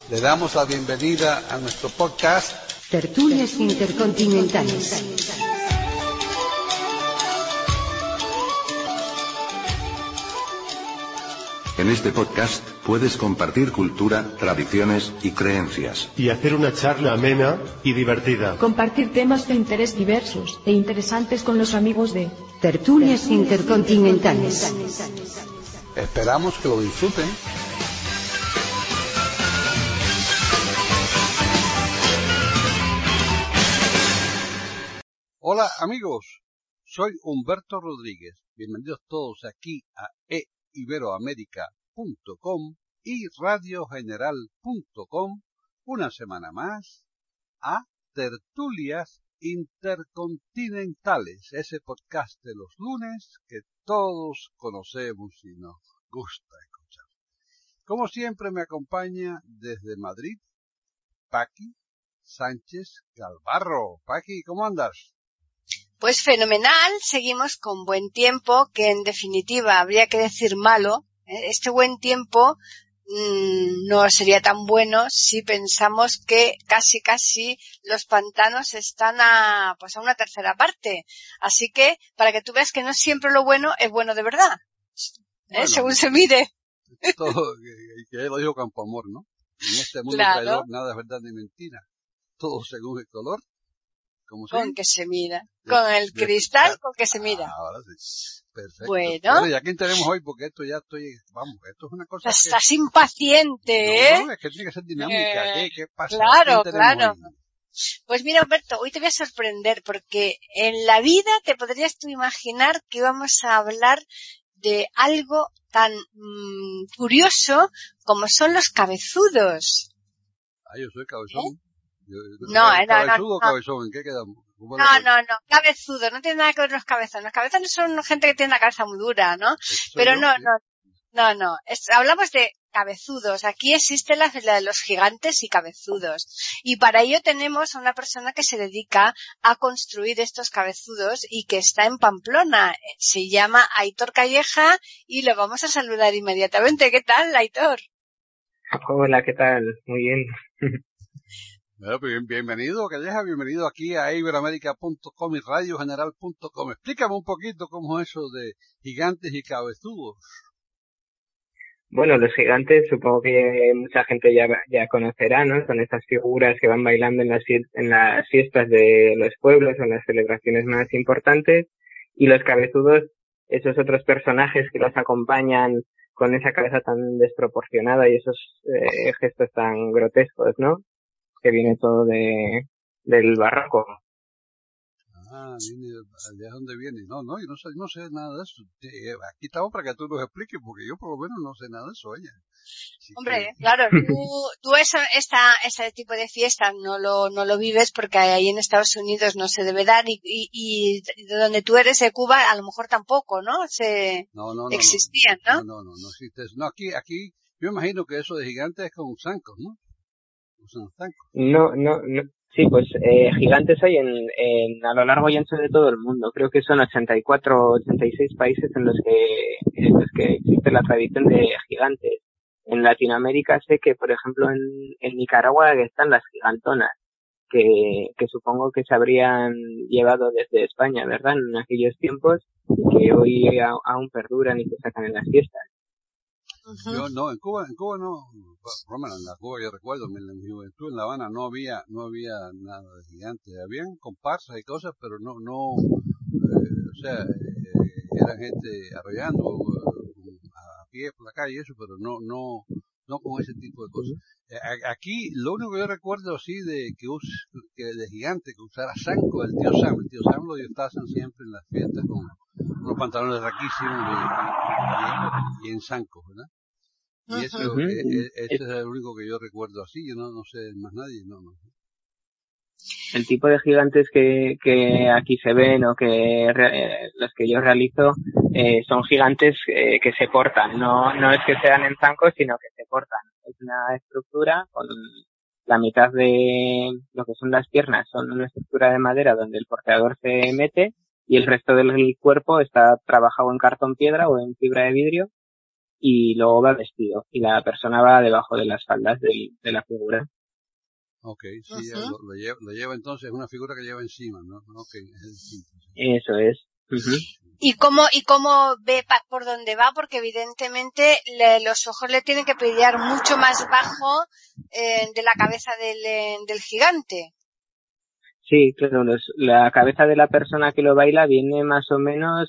Le damos la bienvenida a nuestro podcast Tertulias Intercontinentales. En este podcast puedes compartir cultura, tradiciones y creencias. Y hacer una charla amena y divertida. Compartir temas de interés diversos e interesantes con los amigos de Tertulias Intercontinentales. Esperamos que lo disfruten. Hola amigos, soy Humberto Rodríguez. Bienvenidos todos aquí a iberoamerica.com y radiogeneral.com una semana más a Tertulias Intercontinentales, ese podcast de los lunes que todos conocemos y nos gusta escuchar. Como siempre me acompaña desde Madrid Paqui Sánchez Galvarro. Paqui, ¿cómo andas? Pues fenomenal, seguimos con buen tiempo, que en definitiva habría que decir malo. Este buen tiempo no sería tan bueno si pensamos que casi los pantanos están a una tercera parte. Así que, para que tú veas que no siempre lo bueno es bueno de verdad, bueno, según se mire. Todo, que lo dijo Campoamor, ¿no? En este mundo claro. traidor nada es verdad ni mentira. Todo según el color. Con que se mira. Con el cristal con que se mira. Ahora sí. Perfecto. Bueno. ¿Y a quién tenemos hoy? Porque esto ya esto es una cosa Estás impaciente, ¿eh? No, es que tiene que ser dinámica. ¿Qué pasa? Claro. Hoy? Pues mira, Humberto, hoy te voy a sorprender porque en la vida te podrías tú imaginar que íbamos a hablar de algo tan curioso como son los cabezudos. Yo soy cabezón. ¿Eh? No, cabezón, ¿en qué quedamos? No, cabezudo, no tiene nada que ver los cabezones. Los cabezones son gente que tiene la cabeza muy dura, ¿no? Pero no. Hablamos de cabezudos. Aquí existe la de los gigantes y cabezudos. Y para ello tenemos a una persona que se dedica a construir estos cabezudos y que está en Pamplona. Se llama Aitor Calleja y lo vamos a saludar inmediatamente. ¿Qué tal, Aitor? Hola, ¿qué tal? Muy bien. Bueno, bienvenido, Calleja, bienvenido aquí a iberoamerica.com y radiogeneral.com. Explícame un poquito cómo es eso de gigantes y cabezudos. Bueno, los gigantes supongo que mucha gente ya conocerá, ¿no? Son estas figuras que van bailando en las fiestas de los pueblos o en las celebraciones más importantes. Y los cabezudos, esos otros personajes que los acompañan con esa cabeza tan desproporcionada y esos gestos tan grotescos, ¿no? Que viene todo del barroco. Viene de dónde viene. No, yo no sé nada de eso. Aquí estamos para que tú nos expliques, porque yo por lo menos no sé nada de eso, ella. Hombre, claro, tú ese tipo de fiestas no lo vives porque ahí en Estados Unidos no se debe dar y de donde tú eres de Cuba a lo mejor tampoco, ¿no? Existían, ¿no? No existe eso. No, aquí, yo imagino que eso de gigantes es con zancos, ¿no? No. Sí, pues gigantes hay a lo largo y ancho de todo el mundo. Creo que son 84 o 86 países en los que existe la tradición de gigantes. En Latinoamérica sé que, por ejemplo, en Nicaragua están las gigantonas, que supongo que se habrían llevado desde España, ¿verdad? En aquellos tiempos, y que hoy aún perduran y se sacan en las fiestas. Uh-huh. Yo no, en Cuba no, Roma, en la Cuba yo recuerdo, en mi juventud en La Habana no había nada de gigantes, habían comparsas y cosas, pero eran gente arrollando a pie por la calle y eso, pero no con ese tipo de cosas. Aquí lo único que yo recuerdo así de gigante que usara zanco, el tío Sam lo disfrazan siempre en las fiestas con unos pantalones raquísimos y en zancos, ¿verdad? Y eso, ese es el único que yo recuerdo así, yo no sé más nadie, no. El tipo de gigantes que aquí se ven o que los que yo realizo son gigantes que se portan, no es que sean en zancos, sino que se portan. Es una estructura con la mitad de lo que son las piernas, son una estructura de madera donde el porteador se mete y el resto del cuerpo está trabajado en cartón piedra o en fibra de vidrio y luego va vestido y la persona va debajo de las faldas de la figura. Ok, sí, lo lleva entonces, es una figura que lleva encima, ¿no? Ok, es distinto. Sí. Eso es. ¿Y cómo ve por dónde va? Porque evidentemente los ojos le tienen que pillar mucho más bajo de la cabeza del gigante. Sí, claro, la cabeza de la persona que lo baila viene más o menos,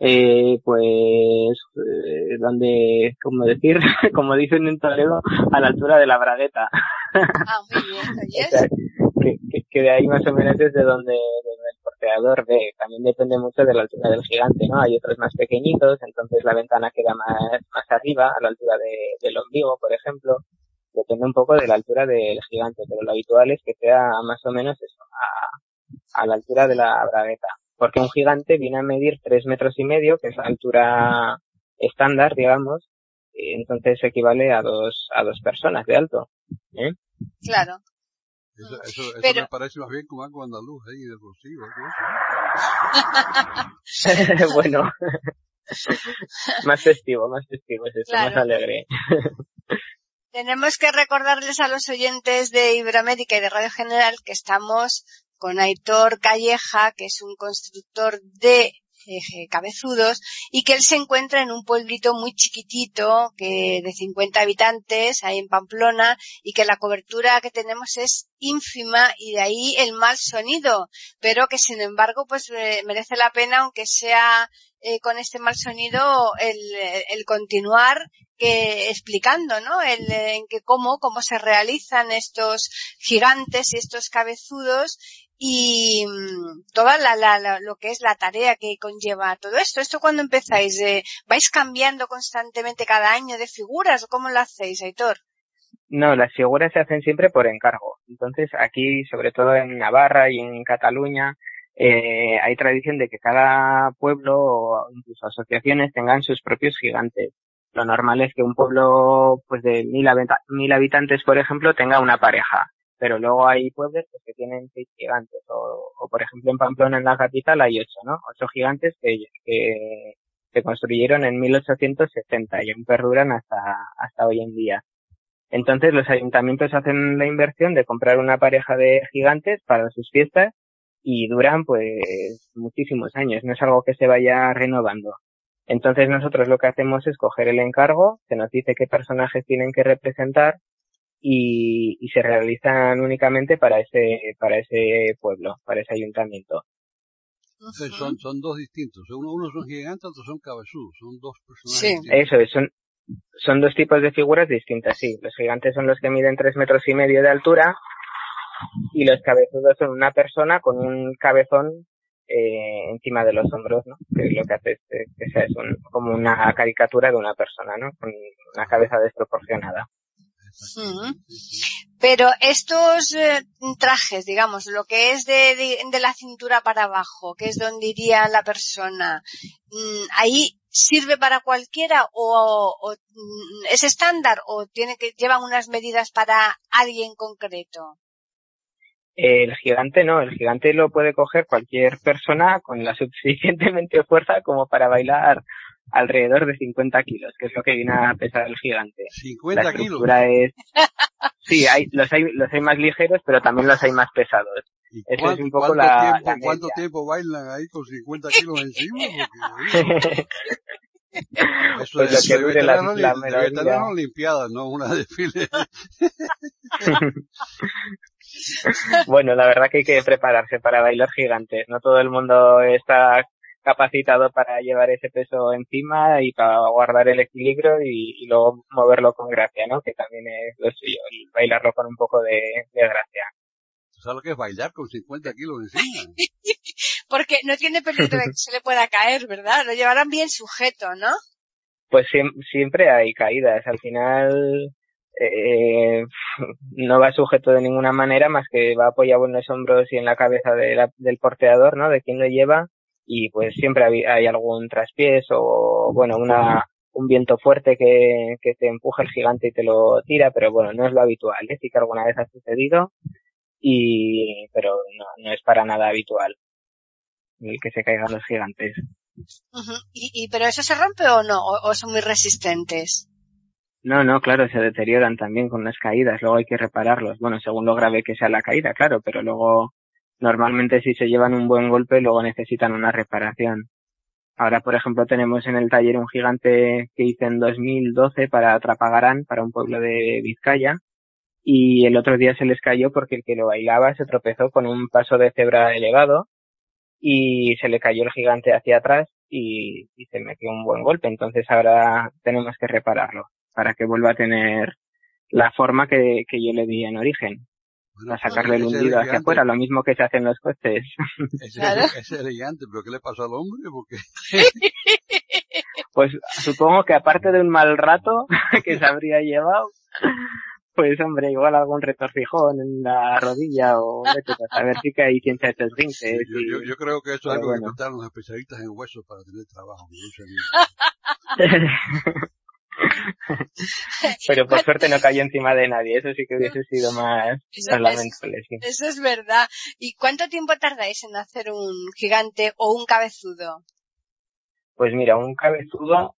donde, como decir, como dicen en Toledo, a la altura de la bragueta. Ah, muy bien, ¿oyes? O sea, que de ahí más o menos es de donde el porteador ve. También depende mucho de la altura del gigante, ¿no? Hay otros más pequeñitos, entonces la ventana queda más arriba, a la altura del ombligo, por ejemplo. Depende un poco de la altura del gigante, pero lo habitual es que sea más o menos eso, a la altura de la bragueta. Porque un gigante viene a medir 3,5 metros, que es la altura estándar, digamos, y entonces equivale a dos personas de alto. Claro. Eso Pero... me parece más bien como algo andaluz ahí de Rocío. Bueno, más festivo es eso, claro. Más alegre. Tenemos que recordarles a los oyentes de Iberoamérica y de Radio General que estamos con Aitor Calleja, que es un constructor de cabezudos, y que él se encuentra en un pueblito muy chiquitito, que de 50 habitantes, ahí en Pamplona, y que la cobertura que tenemos es ínfima, y de ahí el mal sonido, pero que sin embargo pues merece la pena, aunque sea con este mal sonido, el continuar explicando, ¿no? En que cómo se realizan estos gigantes y estos cabezudos, y toda lo que es la tarea que conlleva todo esto. ¿Esto cuándo empezáis? ¿Vais cambiando constantemente cada año de figuras o cómo lo hacéis, Aitor? No, las figuras se hacen siempre por encargo. Entonces aquí, sobre todo en Navarra y en Cataluña, hay tradición de que cada pueblo o incluso asociaciones tengan sus propios gigantes. Lo normal es que un pueblo pues de 1.000 habitantes, por ejemplo, tenga una pareja. Pero luego hay pueblos que tienen 6 gigantes, o por ejemplo en Pamplona, en la capital, hay 8, ¿no? 8 gigantes que se construyeron en 1870 y aún perduran hasta hoy en día. Entonces los ayuntamientos hacen la inversión de comprar una pareja de gigantes para sus fiestas y duran pues muchísimos años, no es algo que se vaya renovando. Entonces nosotros lo que hacemos es coger el encargo, se nos dice qué personajes tienen que representar, y se realizan únicamente para ese pueblo, para ese ayuntamiento. Entonces son dos distintos, unos son gigantes, otros son cabezudos, son dos personajes. Sí. Distintos. Eso es, son dos tipos de figuras distintas, sí. Los gigantes son los que miden 3,5 metros de altura, y los cabezudos son una persona con un cabezón encima de los hombros, ¿no? Que lo que hace es que sea como una caricatura de una persona, ¿no? Con una cabeza desproporcionada. Pero estos trajes, digamos, lo que es de la cintura para abajo, que es donde iría la persona, ¿ahí sirve para cualquiera o es estándar o llevan unas medidas para alguien concreto? El gigante no, el gigante lo puede coger cualquier persona con la suficientemente fuerza como para bailar alrededor de 50 kilos, que es lo que viene a pesar el gigante. 50 la estructura kilos. Sí, los hay más ligeros, pero también los hay más pesados. ¿Y eso es un poco ¿Cuánto tiempo bailan ahí con 50 kilos encima? Porque, eso pues es, lo que dure la debe tener una olimpiada, no una desfile. Bueno, la verdad que hay que prepararse para bailar gigantes. No todo el mundo está capacitado para llevar ese peso encima y para guardar el equilibrio y luego moverlo con gracia, ¿no? Que también es lo suyo, y bailarlo con un poco de gracia. ¿Sabes lo que es bailar con 50 kilos encima? Porque no tiene peligro de que se le pueda caer, ¿verdad? Lo llevarán bien sujeto, ¿no? Pues siempre hay caídas. Al final no va sujeto de ninguna manera, más que va apoyado en los hombros y en la cabeza del porteador, ¿no? De quien lo lleva, y pues siempre hay algún traspiés o, bueno, un viento fuerte que te empuja el gigante y te lo tira, pero bueno, no es lo habitual, ¿eh? Sí que alguna vez ha sucedido, pero no es para nada habitual el que se caigan los gigantes. ¿Pero eso se rompe o no? ¿O son muy resistentes? No, claro, se deterioran también con las caídas, luego hay que repararlos. Bueno, según lo grave que sea la caída, claro, pero luego normalmente si se llevan un buen golpe luego necesitan una reparación. Ahora, por ejemplo, tenemos en el taller un gigante que hice en 2012 para Trapagarán, para un pueblo de Vizcaya, y el otro día se les cayó porque el que lo bailaba se tropezó con un paso de cebra elevado y se le cayó el gigante hacia atrás y se metió un buen golpe. Entonces ahora tenemos que repararlo para que vuelva a tener la forma que yo le di en origen. Bueno, a sacarle el hundido hacia afuera, lo mismo que se hace en los coches. Ese es elegante, pero ¿qué le pasó al hombre? Porque pues supongo que aparte de un mal rato que se habría llevado, pues hombre, igual algún retorcijón en la rodilla o vete a ver si que hay ciencia de esguinces. Yo creo que eso es algo que inventaron los especialistas en huesos para tener trabajo. Pero por suerte no cayó encima de nadie, eso sí que hubiese sido más lamentable. Sí. Eso es verdad. ¿Y cuánto tiempo tardáis en hacer un gigante o un cabezudo? Pues mira, un cabezudo,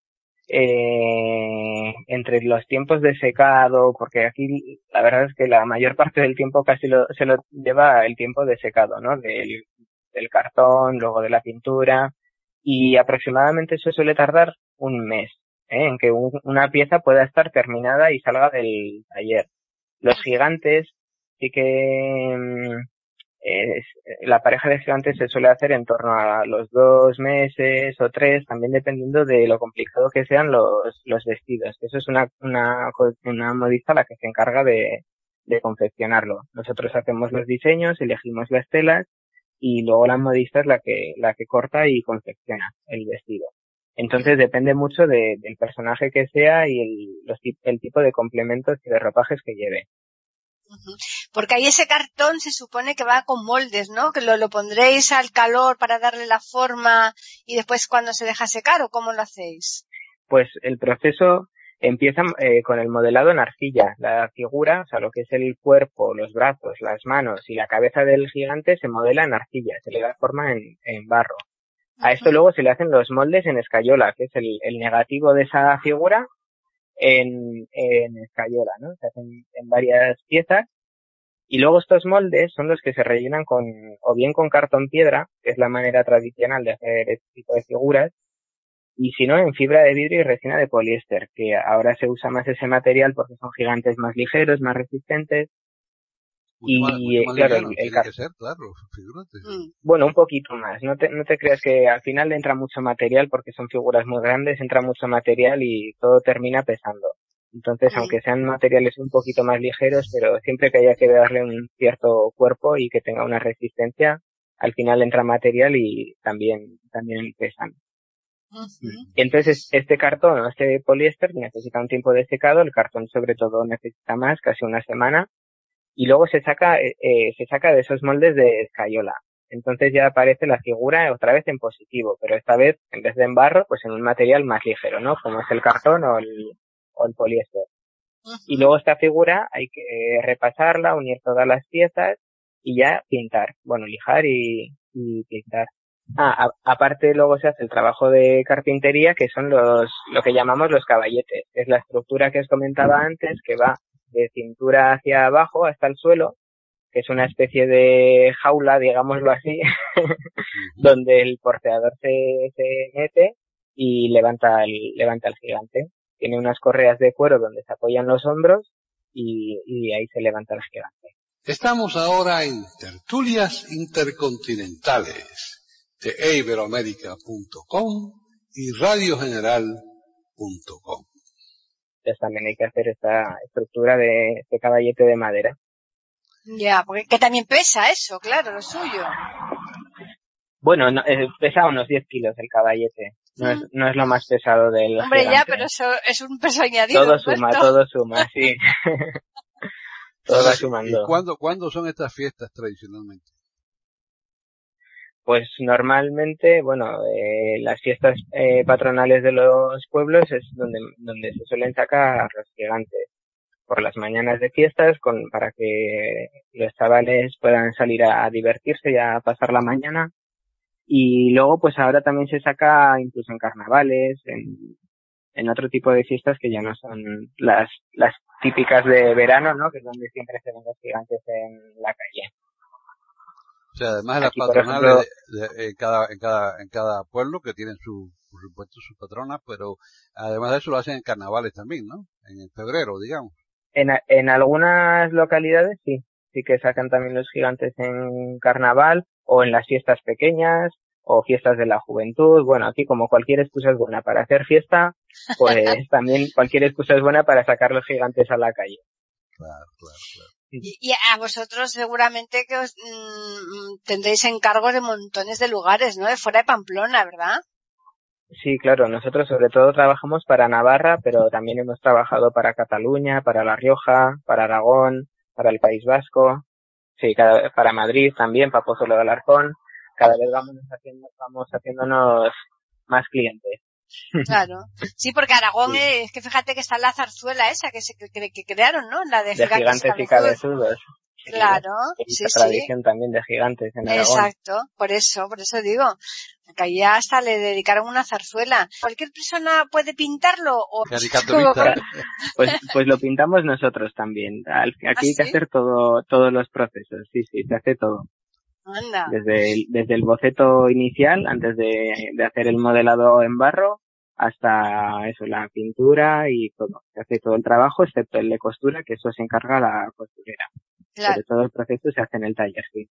entre los tiempos de secado, porque aquí la verdad es que la mayor parte del tiempo casi se lo lleva el tiempo de secado, ¿no? Del cartón, luego de la pintura, y aproximadamente eso suele tardar un mes, en que una pieza pueda estar terminada y salga del taller. Los gigantes sí que la pareja de gigantes se suele hacer en torno a los 2 meses o 3, también dependiendo de lo complicado que sean los vestidos. Eso es una modista la que se encarga de confeccionarlo. Nosotros hacemos los diseños, elegimos las telas y luego la modista es la que corta y confecciona el vestido. Entonces depende mucho del personaje que sea y el tipo de complementos y de ropajes que lleve. Porque ahí ese cartón se supone que va con moldes, ¿no? Que lo pondréis al calor para darle la forma y después cuando se deja secar, ¿o cómo lo hacéis? Pues el proceso empieza con el modelado en arcilla. La figura, o sea, lo que es el cuerpo, los brazos, las manos y la cabeza del gigante se modela en arcilla, se le da forma en barro. A esto luego se le hacen los moldes en escayola, que es el negativo de esa figura en escayola, ¿no? Se hacen en varias piezas y luego estos moldes son los que se rellenan o bien con cartón piedra, que es la manera tradicional de hacer este tipo de figuras, y si no en fibra de vidrio y resina de poliéster, que ahora se usa más ese material porque son gigantes más ligeros, más resistentes. Mucho más claro, liviano, tiene que ser, claro, figúrate. Bueno, un poquito más. No te creas que al final entra mucho material porque son figuras muy grandes, entra mucho material y todo termina pesando. Entonces, aunque sean materiales un poquito más ligeros, pero siempre que haya que darle un cierto cuerpo y que tenga una resistencia, al final entra material y también pesan. Entonces, este cartón o este poliéster necesita un tiempo de secado, el cartón sobre todo necesita más, casi una semana. Y luego se saca de esos moldes de escayola. Entonces ya aparece la figura otra vez en positivo, pero esta vez, en vez de en barro, pues en un material más ligero, ¿no? Como es el cartón o el poliéster. Y luego esta figura hay que repasarla, unir todas las piezas y ya pintar. Bueno, lijar y pintar. Aparte luego se hace el trabajo de carpintería, que son lo que llamamos los caballetes. Es la estructura que os comentaba antes, que va de cintura hacia abajo hasta el suelo, que es una especie de jaula, digámoslo así, donde el porteador se mete y levanta el gigante. Tiene unas correas de cuero donde se apoyan los hombros y ahí se levanta el gigante. Estamos ahora en Tertulias Intercontinentales de iberoamerica.com y radiogeneral.com. Entonces también hay que hacer esta estructura de este caballete de madera. Ya, porque que también pesa eso, claro, lo suyo. Bueno, pesa unos 10 kilos el caballete. No es lo más pesado del Hombre, gigante. ya, pero eso es un peso añadido. Todo suma, sí. Todo va sumando. ¿Y cuándo son estas fiestas tradicionalmente? Pues normalmente, las fiestas patronales de los pueblos es donde se suelen sacar los gigantes. Por las mañanas de fiestas, para que los chavales puedan salir a divertirse y a pasar la mañana. Y luego pues ahora también se saca incluso en carnavales, en otro tipo de fiestas que ya no son las típicas de verano, ¿no? Que es donde siempre se ven los gigantes en la calle. O sea, además de las Aquí, por patronales ejemplo, en cada pueblo que tienen por supuesto sus patronas, pero además de eso lo hacen en carnavales también, ¿no? En febrero, digamos. en algunas localidades sí que sacan también los gigantes en carnaval o en las fiestas pequeñas o fiestas de la juventud. Bueno, aquí como cualquier excusa es buena para hacer fiesta, pues también cualquier excusa es buena para sacar los gigantes a la calle. Claro. Y a vosotros seguramente que os tendréis encargos de montones de lugares, ¿no? De fuera de Pamplona, ¿verdad? Sí, claro, nosotros sobre todo trabajamos para Navarra, pero también hemos trabajado para Cataluña, para La Rioja, para Aragón, para el País Vasco, sí, para Madrid también, para Pozuelo de Alarcón. Cada vez vamos haciéndonos más clientes. Claro. Sí, porque Aragón es que fíjate que está la zarzuela esa que crearon, ¿no? La de gigantes y cabezudos. Claro, sí. Tradición también de gigantes en Aragón. Exacto, por eso digo, que allí hasta le dedicaron una zarzuela. ¿Cualquier persona puede pintarlo? O pues lo pintamos nosotros también. Aquí hay que hacer todos los procesos, sí, se hace todo. Anda. Desde el boceto inicial, antes de hacer el modelado en barro, hasta eso, la pintura y todo. Se hace todo el trabajo, excepto el de costura, que eso se encarga la costurera. Claro. Pero todo el proceso se hace en el taller, sí.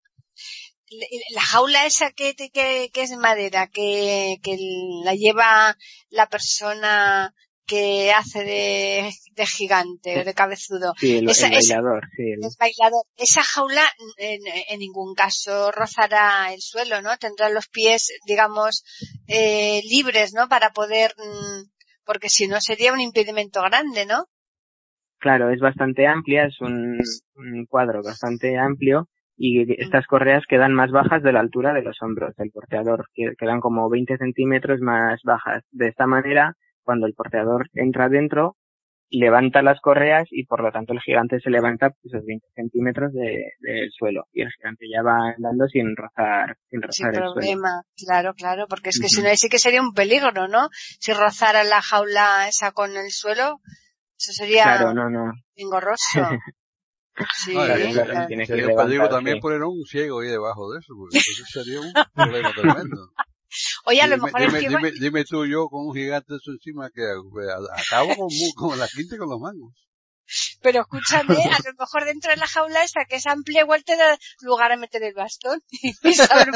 La jaula esa que es de madera, que la lleva la persona que hace de gigante, de cabezudo. Sí, el bailador, sí. El bailador. Esa jaula en ningún caso rozará el suelo, ¿no? Tendrá los pies, digamos, libres, ¿no? Para poder, porque si no sería un impedimento grande, ¿no? Claro, es bastante amplia, es un cuadro bastante amplio y estas correas quedan más bajas de la altura de los hombros del porteador, quedan como 20 centímetros más bajas. De esta manera, cuando el porteador entra dentro, levanta las correas y por lo tanto el gigante se levanta esos 20 centímetros del suelo y el gigante ya va andando sin rozar el problema, suelo. Claro, porque es que si no sí que sería un peligro, ¿no? Si rozara la jaula esa con el suelo, eso sería engorroso. Sí, sería un peligro también poner un ciego ahí debajo de eso, porque entonces sería un problema tremendo. Oye, a lo mejor dime tú, yo con un gigante de eso encima que acabo con la quinta y con los mangos. Pero escúchame, a lo mejor dentro de la jaula esa que es amplia igual te da lugar a meter el bastón y saber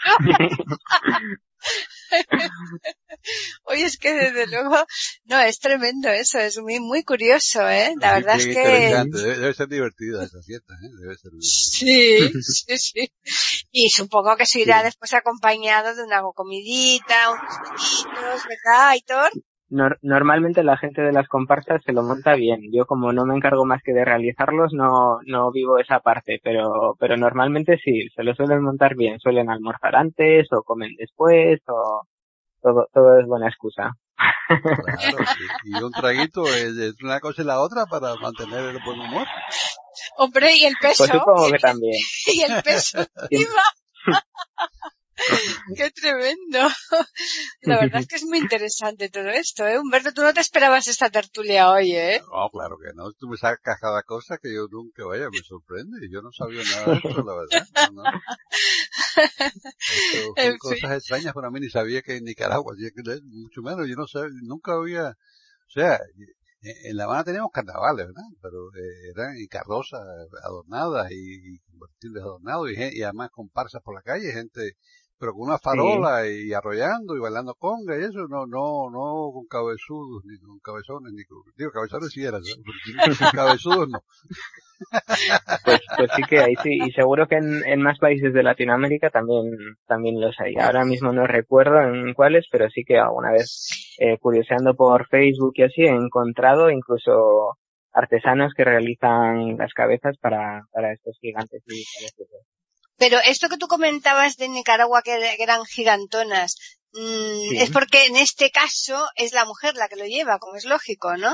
Oye, es que desde luego, no, es tremendo eso, es muy, muy curioso, ¿eh? La verdad es que... Debe ser divertida esa fiesta, ¿eh? Debe ser Sí. Y supongo que se irá después acompañado de una comidita, unos vinitos, ¿verdad, Aitor? Normalmente la gente de las comparsas se lo monta bien. Yo como no me encargo más que de realizarlos, no vivo esa parte, pero normalmente sí, se lo suelen montar bien. Suelen almorzar antes o comen después o todo es buena excusa. Claro, sí. Y un traguito de una cosa y la otra para mantener el buen humor. Hombre, y el peso. Pues supongo que también. Y el peso encima. ¡Qué tremendo! La verdad es que es muy interesante todo esto, ¿eh? Humberto, tú no te esperabas esta tertulia hoy, ¿eh? No, claro que no. Tú me sacas cada cosa que yo nunca, me sorprende. Yo no sabía nada de esto, la verdad. No. Son cosas extrañas para mí, ni sabía que en Nicaragua, mucho menos, yo no sabía, nunca había, o sea, en La Habana teníamos carnavales, ¿verdad? Pero eran y carrozas adornadas y combustibles adornados y además comparsas por la calle, gente, pero con una farola y arrollando y bailando conga y eso, no con cabezudos, ni con cabezones, digo, cabezones sí eran, cabezudos no. Pues sí que hay, sí, y seguro que en más países de Latinoamérica también los hay. Ahora mismo no recuerdo en cuáles, pero sí que alguna vez curioseando por Facebook y así he encontrado incluso artesanos que realizan las cabezas para estos gigantes y cabezudos. Pero esto que tú comentabas de Nicaragua que eran gigantonas, es porque en este caso es la mujer la que lo lleva, como es lógico, ¿no?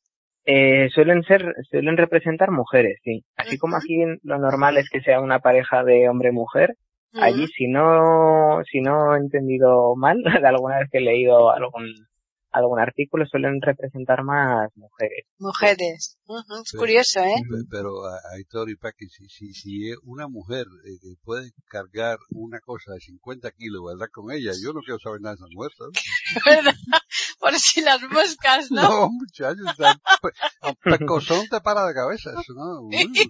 Suelen representar mujeres, sí. Así como aquí lo normal es que sea una pareja de hombre-mujer, Allí, si no he entendido mal, de alguna vez que he leído algún artículo, suelen representar más mujeres. Mujeres. Es curioso, ¿eh? Pero, Aitor y Paqui, si una mujer puede cargar una cosa de 50 kilos, ¿verdad? Con ella, yo no quiero saber nada de esas mujeres, ¿Verdad? Por si las moscas, ¿no? No, muchachos, un pescozón te para de cabeza, eso, ¿no?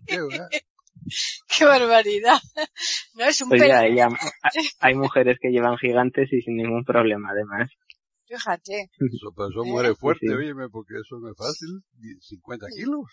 Qué barbaridad. No, es un pues hay mujeres que llevan gigantes y sin ningún problema, además. Fíjate. Pero son mujeres fuertes, óyeme, porque eso no es fácil. 50 kilos.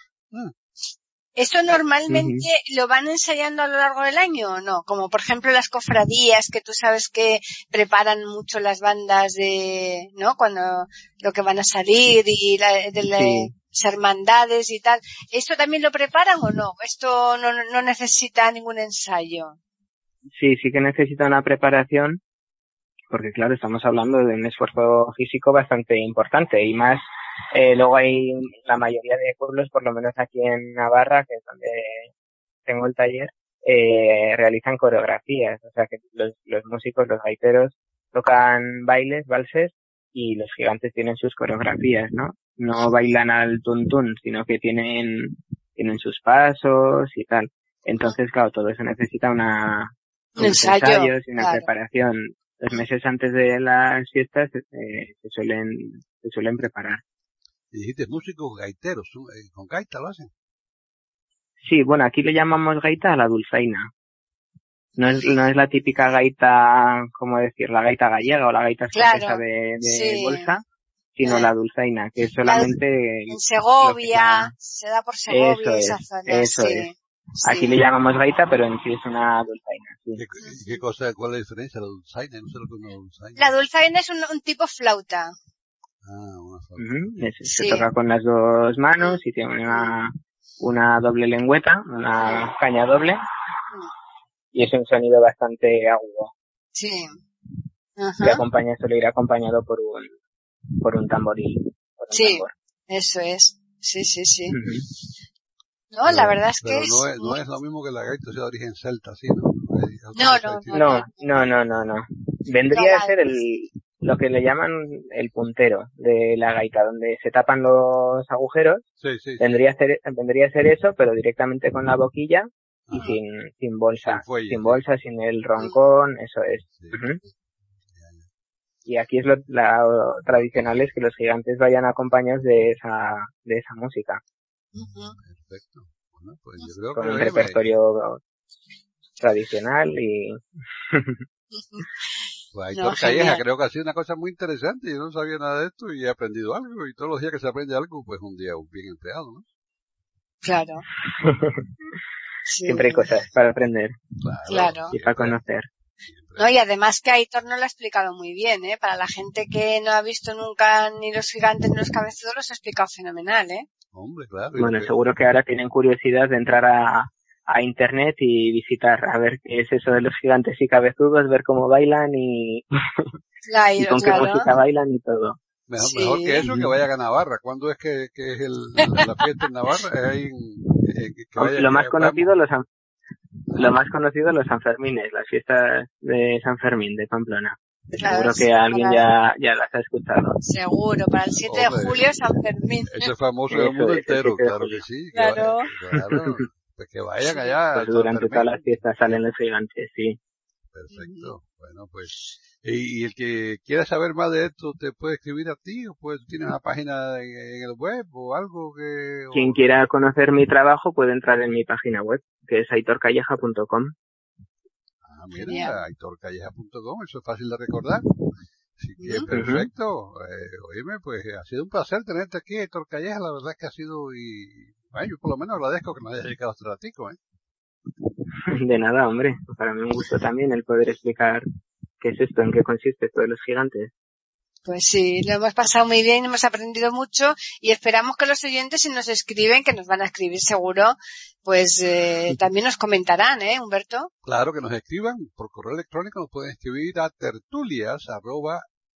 ¿Eso normalmente lo van ensayando a lo largo del año o no? Como por ejemplo las cofradías, que tú sabes que preparan mucho las bandas de, ¿no? Cuando lo que van a salir y las hermandades y tal. ¿Esto también lo preparan o no? ¿Esto no necesita ningún ensayo? Sí que necesita una preparación, porque claro, estamos hablando de un esfuerzo físico bastante importante y más. Luego hay la mayoría de pueblos, por lo menos aquí en Navarra, que es donde tengo el taller, realizan coreografías. O sea que los músicos, los gaiteros, tocan bailes, valses, y los gigantes tienen sus coreografías, ¿no? No bailan al tuntún, sino que tienen sus pasos y tal. Entonces, claro, todo eso necesita unos ensayos y una preparación. Los meses antes de las fiestas se suelen preparar. Y dijiste músicos gaiteros, ¿con gaita lo hacen? Sí, bueno, aquí le llamamos gaita a la dulzaina. No es la típica gaita, como decir, la gaita gallega o la gaita escocesa de bolsa, sino la dulzaina, que es solamente... En Segovia, se da por Segovia esa zona. Eso es. Aquí le llamamos gaita, pero en sí es una dulzaina. Sí. ¿Cuál es la diferencia? ¿La dulzaina? No sé lo que es una dulzaina. La dulzaina es un tipo flauta. Una flauta. Se toca con las dos manos y tiene una doble lengüeta, una caña doble, y es un sonido bastante agudo. Sí. Que suele ir acompañado por un tamboril. Tambor. Eso es. Sí. No, la verdad es que no es lo mismo que la gaita sea de origen celta, ¿sí? No. Vendría a ser lo que le llaman el puntero de la gaita, donde se tapan los agujeros. Sí. Vendría a ser eso, pero directamente con la boquilla y sin bolsa. Sin bolsa, sin el roncón, eso es. Sí. Y aquí es lo tradicional es que los gigantes vayan acompañados de esa música. Perfecto. Bueno, pues yo creo con un repertorio tradicional y... Pues Aitor Calleja, creo que ha sido una cosa muy interesante. Yo no sabía nada de esto y he aprendido algo. Y todos los días que se aprende algo, pues un día bien empleado, ¿no? Claro. Siempre hay cosas para aprender. Claro. Y para conocer. No, y además que Aitor nos lo ha explicado muy bien, ¿eh? Para la gente que no ha visto nunca ni los gigantes ni los cabezudos, los ha explicado fenomenal, ¿eh? Hombre, claro. Bueno, seguro que ahora tienen curiosidad de entrar a internet y visitar, a ver qué es eso de los gigantes y cabezudos, ver cómo bailan y con qué música bailan y todo. Mejor que eso, que vayan a Navarra. ¿Cuándo es que es la fiesta en Navarra? Lo más conocido, los Sanfermines, las fiestas de San Fermín de Pamplona. Seguro que alguien ya las ha escuchado. Seguro, para el 7 de julio San Fermín. Ese es famoso en el mundo entero, claro que sí. Claro. Pues que vayan allá. Pues durante todas las fiestas salen los gigantes, sí. Perfecto. Bueno, pues. Y el que quiera saber más de esto, ¿te puede escribir a ti? ¿O tienes una página en el web o algo que...? Quien quiera conocer mi trabajo puede entrar en mi página web, que es aitorcalleja.com. Mira, aitorcalleja.com, eso es fácil de recordar. Así que perfecto. Oíme, pues ha sido un placer tenerte aquí, Aitor Calleja. La verdad es que ha sido, y bueno, yo por lo menos agradezco que nos hayas dedicado este ratico, De nada, hombre. Para mí un gusto también el poder explicar qué es esto, en qué consiste esto de los gigantes. Pues sí, lo hemos pasado muy bien, hemos aprendido mucho y esperamos que los oyentes, si nos escriben, que nos van a escribir seguro, pues también nos comentarán, Humberto. Claro, que nos escriban por correo electrónico, nos pueden escribir a tertulias@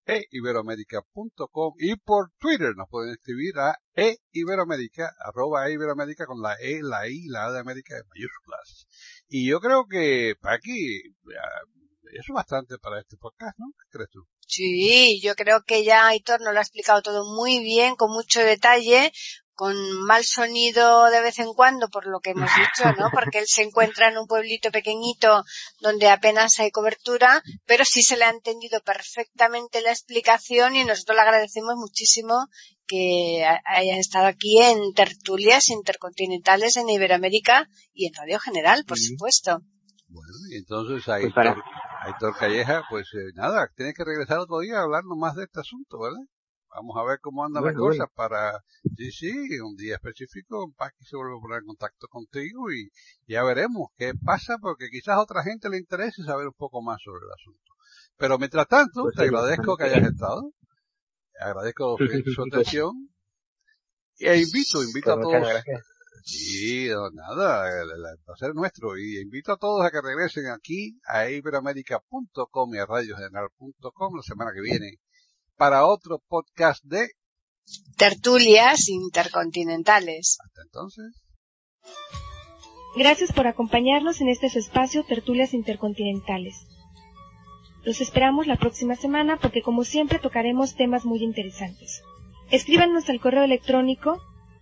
@eiberoamerica.com, y por Twitter nos pueden escribir a @eiberoamerica, @eiberoamerica, con la E, la I, la A de América en mayúsculas. Y yo creo que, Paqui, eso es bastante para este podcast, ¿no? ¿Qué crees tú? Sí, yo creo que ya Aitor nos lo ha explicado todo muy bien, con mucho detalle, con mal sonido de vez en cuando, por lo que hemos dicho, ¿no? Porque él se encuentra en un pueblito pequeñito donde apenas hay cobertura, pero sí se le ha entendido perfectamente la explicación, y nosotros le agradecemos muchísimo que haya estado aquí en Tertulias Intercontinentales en Iberoamérica y en Radio General, por supuesto. Bueno, y entonces Aitor Calleja, pues nada, tiene que regresar otro día a hablarnos más de este asunto, ¿verdad? Vamos a ver cómo andan las cosas para, sí, un día específico, Paqui se vuelve a poner en contacto contigo y ya veremos qué pasa, porque quizás a otra gente le interese saber un poco más sobre el asunto. Pero mientras tanto, pues te agradezco que hayas estado, agradezco su atención, e invito a todos. Sí, nada, el placer es nuestro, y invito a todos a que regresen aquí a iberoamerica.com y a radiogeneral.com la semana que viene para otro podcast de Tertulias Intercontinentales. Hasta entonces. Gracias por acompañarnos en este su espacio Tertulias Intercontinentales. Los esperamos la próxima semana porque, como siempre, tocaremos temas muy interesantes. Escríbanos al correo electrónico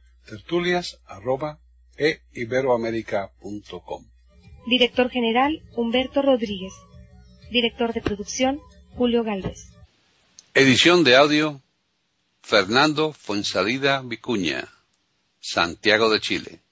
tertulias@eiberoamerica.com. Director General Humberto Rodríguez. Director de Producción Julio Gálvez. Edición de audio Fernando Fuensalida Vicuña, Santiago de Chile.